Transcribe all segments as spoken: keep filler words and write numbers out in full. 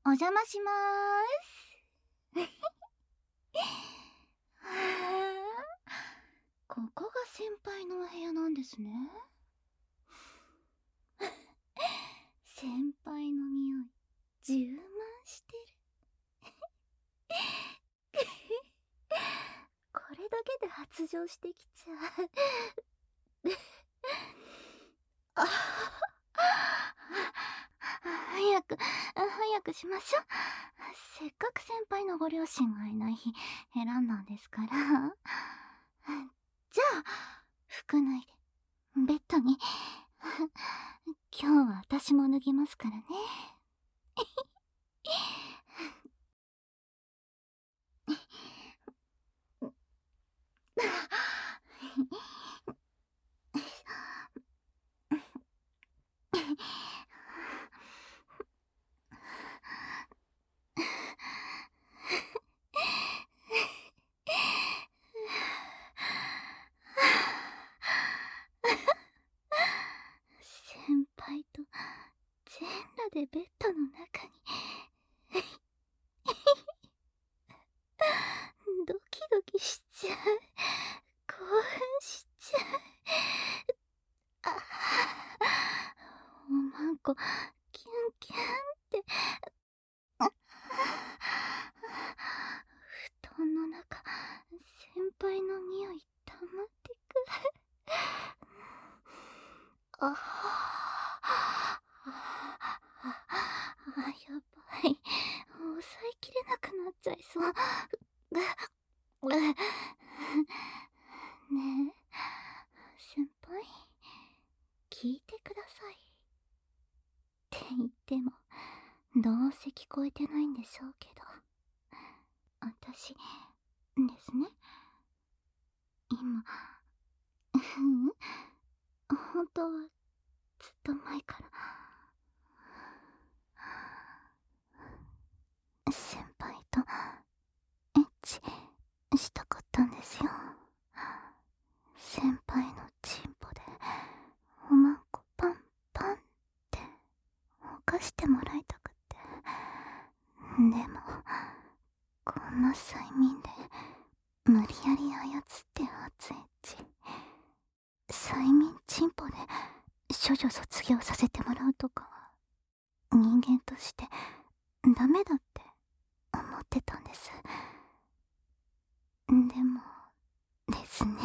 お邪魔しまーす。ここが先輩のお部屋なんですね。先輩の匂い充満してる。これだけで発情してきちゃう。あ早く早くしましょう。せっかく先輩のご両親がいない日選んだんですから。じゃあ服脱いでベッドに。今日は私も脱ぎますからね。先輩と全裸でベッドの中に。ドキドキしちゃう。興奮しちゃう。あおまんこキュンキュンって。布団の中先輩の匂い溜まってく。ああ、やばい。抑えきれなくなっちゃいそう。ねえ先輩、聞いてくださいって言ってもどうせ聞こえてないんでしょうけど、私ですね、今うん本当はずっと前から先輩とエッチしたかったんですよ。先輩のチンポでおまんこパンパンって犯してもらいたくて。でもこんな催眠で無理やり操って発エッチ、催眠チンポで処女卒業させてもらうとかは人間としてダメだって思ってたんです。でもですね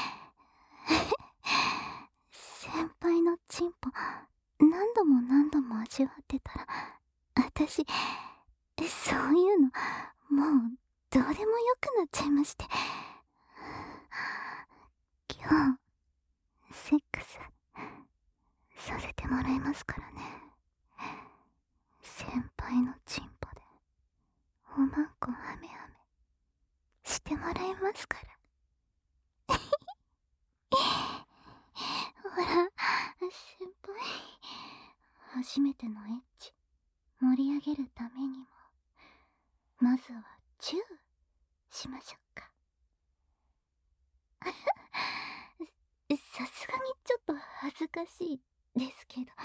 先輩のチンポ何度も何度も味わってたら、私そういうのもうどうでもよくなっちゃいまして。今日セックスさせてもらいますからね。先輩のチンポでおまんこハメハメしてもらいますから。ほら先輩、初めてのエッチ盛り上げるためにもまずはチューしましょうか。さすがにちょっと恥ずかしいですけど。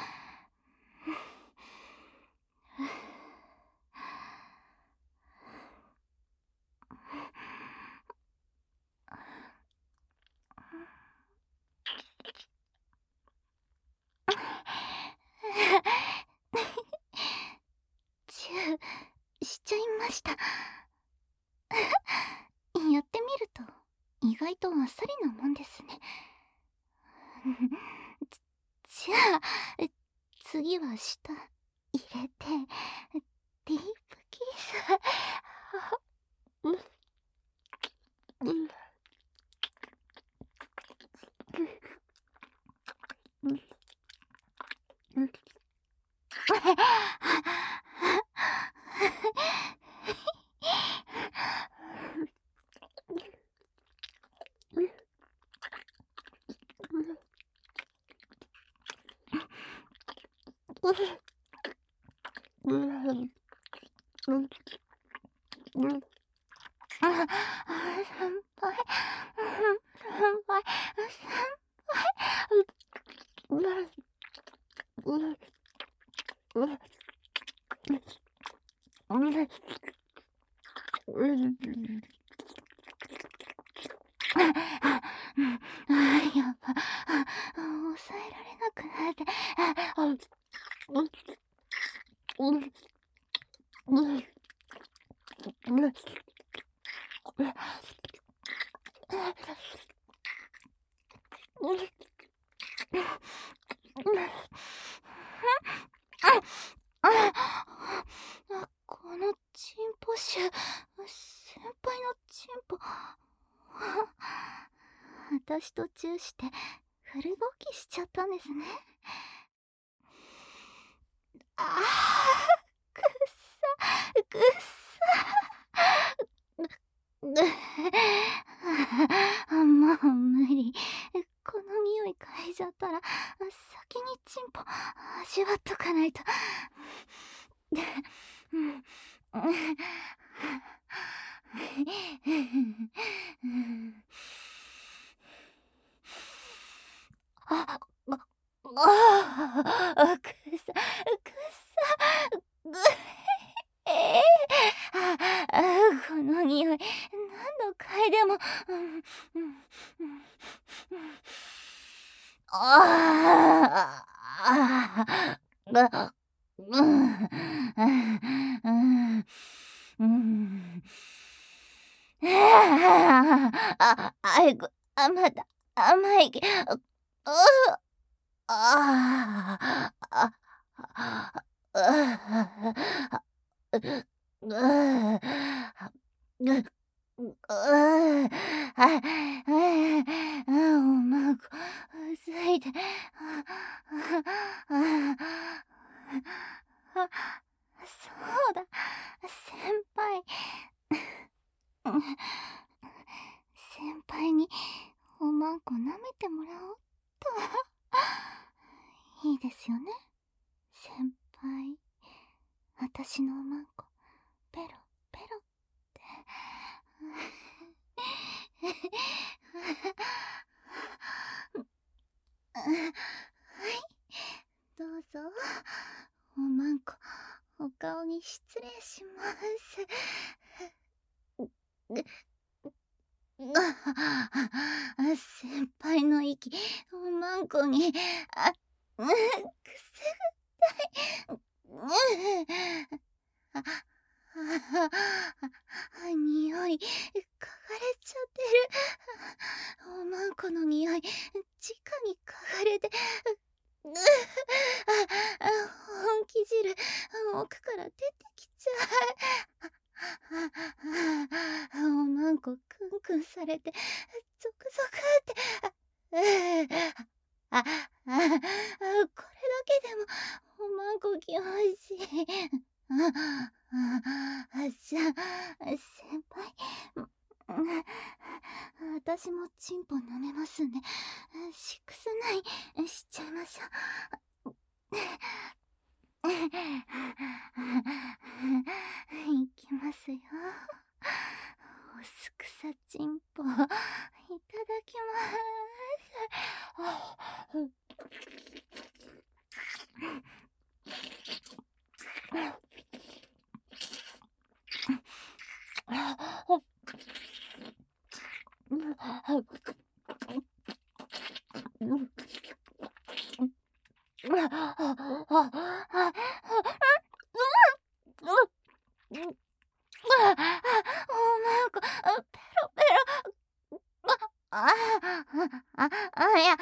チューしちゃいました。やってみると意外とあっさりなもんですね。じゃあ次は舌入れてディープキス。うんうんうんうんあ、あ、やば、あ、抑えられなくなって、あ、あ、あ、このチンポ臭、先輩のチンポ、私とチューしてフルボキしちゃったんですね。ああ、くっさ、くっさ。あ、もう無理。この匂い嗅いじゃったら先にチンポ味わっとかないと。あ、あ、あ、くさ、くさ、ぐええああ、この匂い、何度嗅いでも、うんうんうん、ああ、あ、うん、うん、うん、あ、あいこ、あ、まだ、甘いけ、あ、あああ、あ、あ、う、う、ぐ、う、あ、あ、あ、おまご、うずいて、あ、あ、あ、そうだ、先輩。先輩におまんこ舐めてもらおうっと。いいですよね、先輩。私のおまんこペロペロって。はい、どうぞ。おまんこお顔に失礼します。先輩の息おまんこに、あ、くすぐったい。あ、あ、匂い嗅がれちゃってる。おまんこの匂い直に嗅がれて、う、あ、本気汁奥から出てきちゃう。おまんこクンクンされてゾクゾクって、あ、あ、これだけでもおまんこ気持ちいい。あ、あ、じゃあ先輩、私もチンポ舐めますんでシックスナインしちゃいましょう。いきますよ。おすくさちんぽいただきます。おまんこペロペロ、ああ、あ、いや、いや、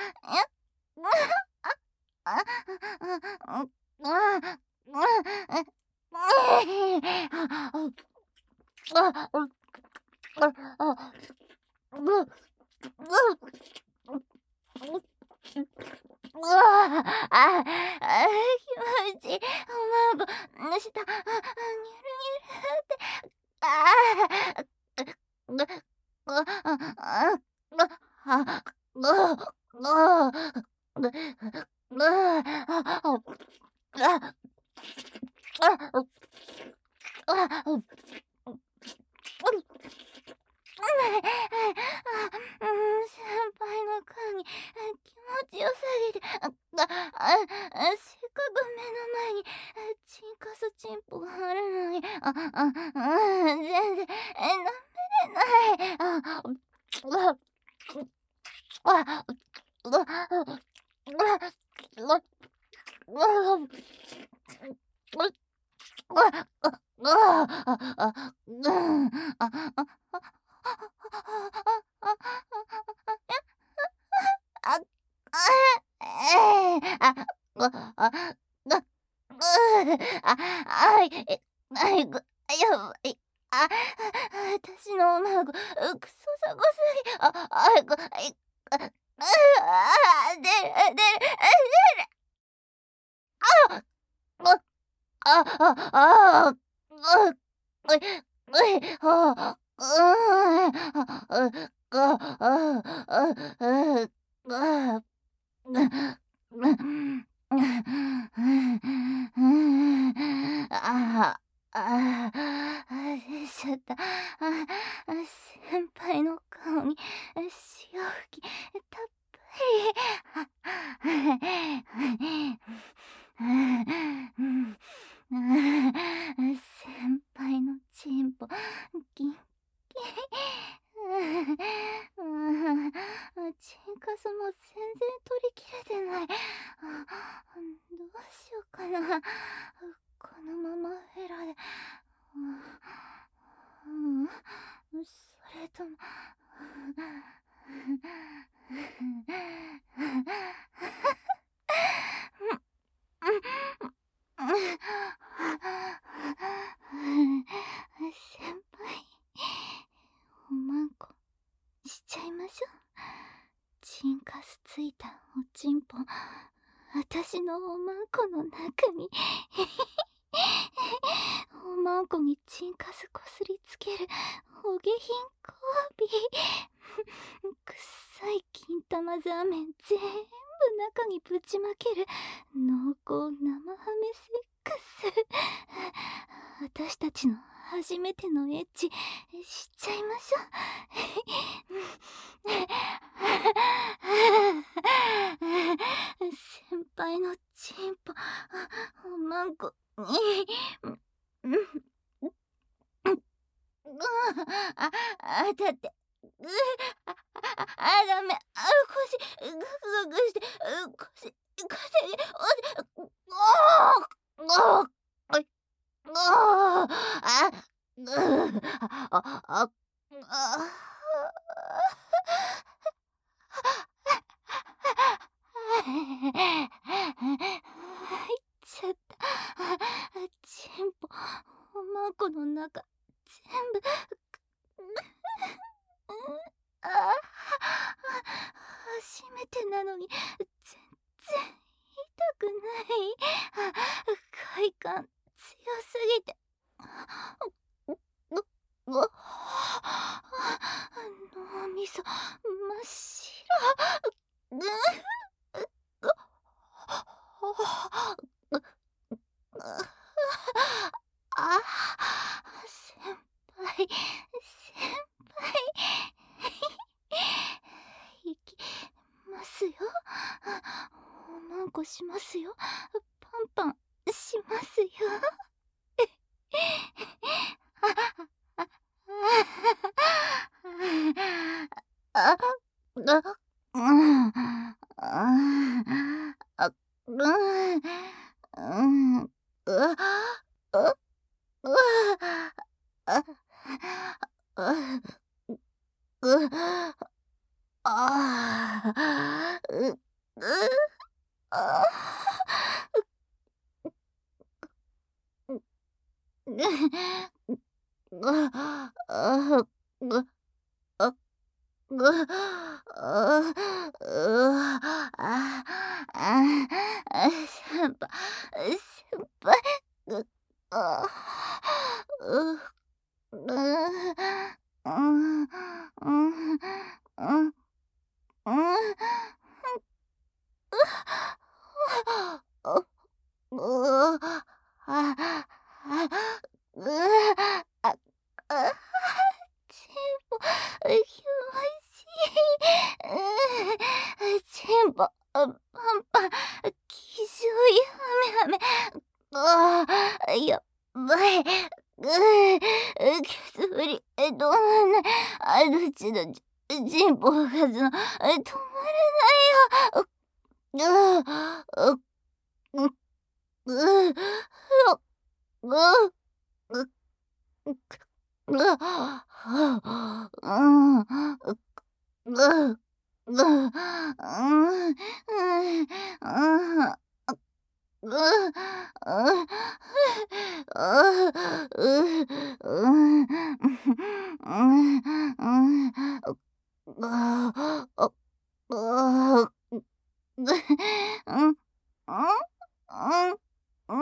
あ、あ、うわあ、あ、気持ちいい。おまんこ下、ニュルニュルって、ああ、ぐ、ぐ、あ、ぐ、あ、ぐ、ぐ、ぐ、ぐ、あ、あ、あ、あ、うん、先輩の顔に気持ちよすぎて、あ、あ、 せっかく目の前にチンカスチンポがあるのに、あ、あ、うん、全然、え、舐めれない。あ、うわ、うわ、うわ、うわ、うわ、うわ、うわ、あ、ああ、あ、うん、あ、あ、あ、あ、あ、ええ、あ、あ、あ、な、うあ、あい、え、あい、ぐ、やばい、あ、私のおまご、うくそさごすぎ、あ、あい、ぐ、い、あ、あ、でる、でる、あ、あ、あ、あ、あ、う、うい、うい、あ、うーん、あ、う、が、あ、あ、う、が、うん、ああ、あ、出ちゃった。あ、あ、先輩の顔に潮吹きたっぷり。先輩のチンポギンギン。チンカスも全然取り切れてない。あ、どうしようかな。このままヘラで、うん、それとも、先輩、おまんこしちゃいましょう。チンカスついたおちんぽ、私のおまんこの中に。おまんこにチンカスこすりつけるお下品交尾。くっさい金玉ザーメン全部中にぶちまける濃厚生ハメセックス。私たちの初めてのエッチしちゃいましょう。先輩のチンポおまんこに、あ、あ、だって、うあ、あ、あ、ダメ、あ、腰、グクグクして、う、腰、腰に、おああ、あい、ああ、うあ、あ、あ、入っちゃった。チンポ、おまんこの中、全部、ああ、初めてなのに全然痛くない。快感強すぎて、脳みそ真っ白。あ、先輩、先輩。いきますよ。おまんこしますよ。パンパンしますよ。あ、あ、うん、あ、うん、うん、うわ、う、うわ、あ、あ、う、あ、う、う、あ、ぐ、ぐ、あ、ぐ、あ、ぐ、あ、うわ、あ、あ、先輩、先輩、ぐ、あ、う、う、うん、うん、うん、うん、う、う、あ、あ、う、あ、あ、チンポ、気持ちいい。うん、チンポ、パンパン、気丈ダメ。ああ、やばい。うー、くすぶり、え、止まんない。あ、どっちだ、ちチンポが勝つの。え、止まらないよ。う、ああ、う、う、う、う、う、う、う、く、う、はあ、うん、う、う、う、うん、うん、うん、うん。う、う、う、う、う、うん、うん、うん、ああ、ああ、ぐ、うん、うん、うん、うん、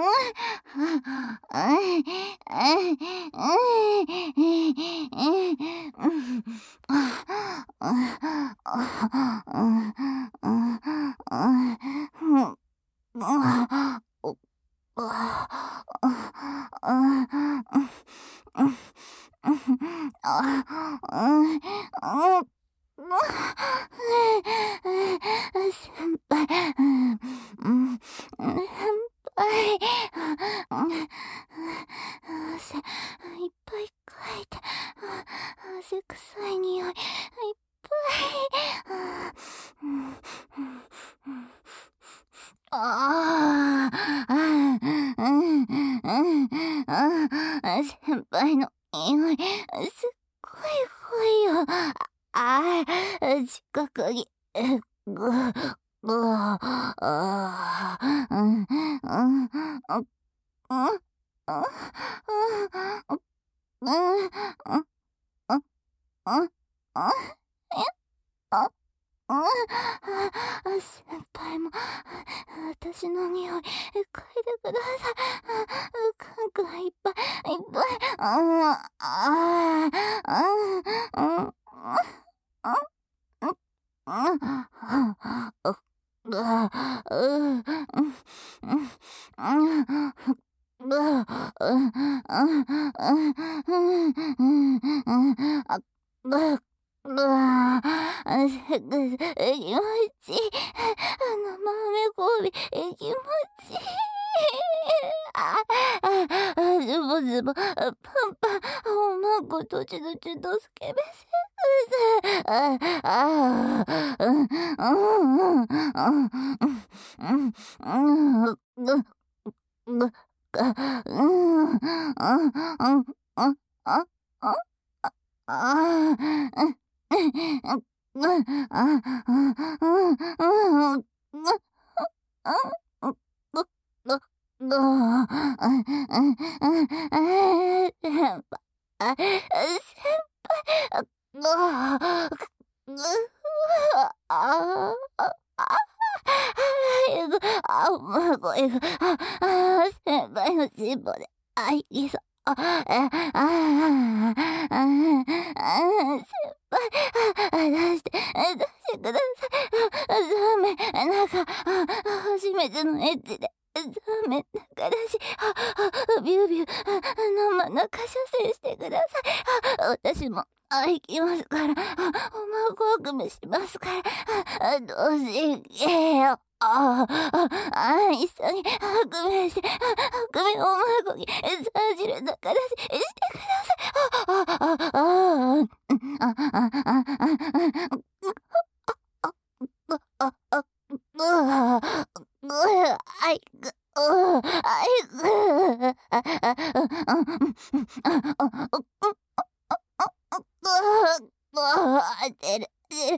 先輩、うん、うん、先輩、汗いっぱいかいて、汗臭い匂いいっぱい。ああ、うん、うん、うん、先輩の匂い、すっごい濃いよ。ああ、近くに、え、ぐ、ぐ、ああ、うん、うん、うん、うん、うん、うん、うん、うん、うん、うん、あ、うん、あ、先輩も、私の匂い、嗅いでください。くんくんいっぱい、いっぱい、うん、ああ、うん、うん、うん、うん、うん、う、あ、う、うん、うん、うん、う、うん、うん、うん、うん、うん、あ、う、うわあ、せく気持ちいい。あの豆こび、気持ちいい。あ、あ、あ、ズボズボ、パンパン、おまんこ、どちどちどすけべせくず。あ、あ、うん、うん、うん、うん、うん、うん、うん、ぐ、ぐ、が、うん、うん、うん、うん、あ、あ、あ、あ、うん、うん、うん、あ、うん、うん、うん、うん、ぐ、ぐ、あ、うん、うん、うん、先輩、あ、先輩、あ、ぐ、ぐ、あ、あ、あ、早く、あ、もう声が、あ、あ、先輩のチンポで、あ、いきそう。あ、あ、あ、あ、あ、先輩、あ、出して、出してください。あ、ダメ、なんか、あ、初めてのエッチで、ダメ、なんかだし、あ、あ、ビュービュー、あ、生中射精してください。あ、私も、あ、行きますから、あ、おまんこ含めしますから、あ、どうしけよ。ああ、あ、一緒に、革命して、革命おまんこに、さじる中出ししてください。あ、あ、あ、あ、あ、あ、あ、あ、あ、あ、あ、ぐあ、ぐあい、ぐ、うあい、ぐあ、あ、あ、あ、あ、あ、ぐあ、てる。先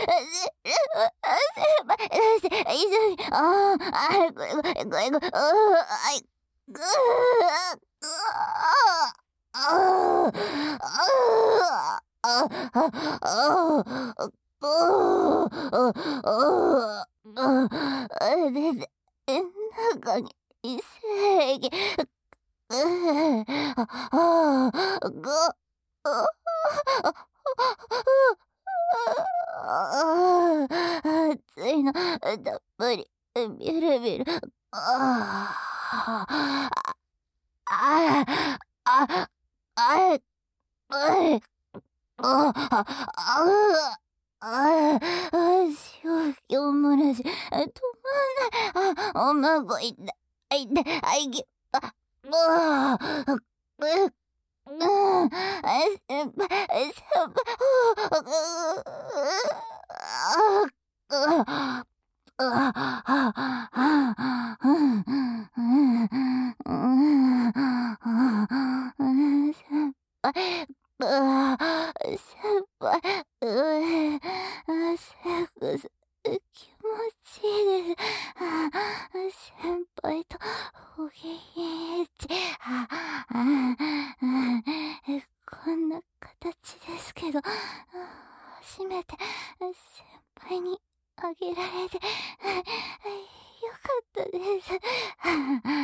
輩、一緒に、ああ、ごめんごめんごめん、ああ、い、ぐあ、ぐあ、ああ、ああ、ああ、ああ、ああ、で、で、中に異性器、うあ、ああ、ぐ、ああ、ああ、熱いの、たっぷり、ビルビル、ああ、ああ、あ、あ、あ、あ、あ、あ、あ、あ、しおきおもらし、止まんない、あ、おまんこいった、 あいで、あいぎ、あ、うわ、う、う、うん、あ、先輩、先輩、うわ、あ、うん、うん、うん、うん、先輩、うわ、先輩、う、セックス、気持ちいいです。先輩と、おぎっち、こんな形ですけど、初めて先輩にあげられて、よかったです。